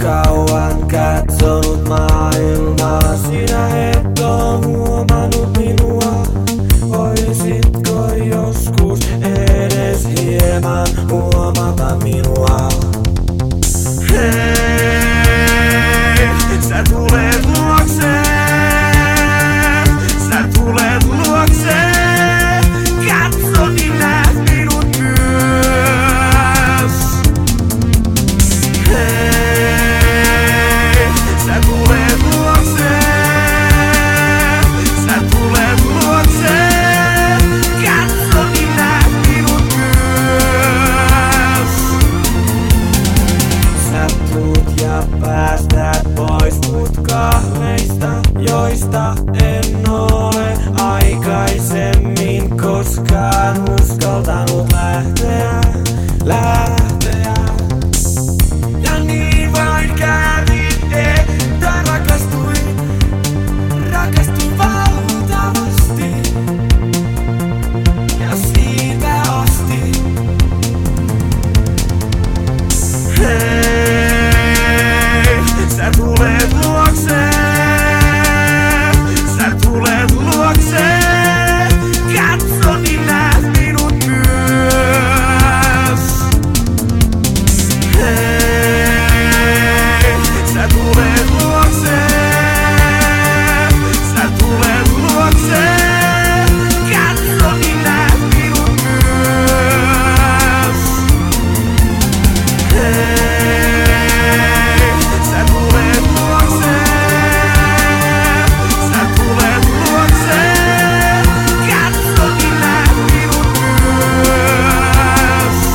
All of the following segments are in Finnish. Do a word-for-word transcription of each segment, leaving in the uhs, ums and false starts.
kauan katsonut maailmaa, sinä et oo huomannut minua. Voisitko joskus edes hieman huomata minua? Hei, sä tulet luokseen, sä tulet luokseen. Katso, niin näet minut myös. Hei, sä tulet luokseen, sä tulet luokseen. Katso, niin näet minut myös. Sä tuut ja päästät pois mut kahleista, joista en ole aikaisemmin koskaan uskaltanut lähteä, lähteä. Ja niin vain kävi, että rakastuin, rakastuin valtavasti. Ja siitä asti. Hei, sä tulet luokseen, sä tulet luokseen. Katso, niin näet minut myös. Hei, sä tulet luokseen, sä tulet luokseen. Katso, niin näet minut myös. Hei, sä tulet luokseen, sä tulet luokseen. Katso, niin näet minut myös.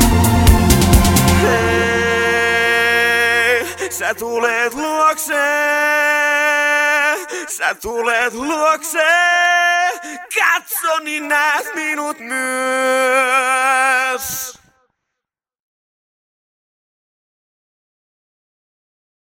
Hei, sä tulet luokseen, sä tulet luokseen. Katso, niin näet minut myös.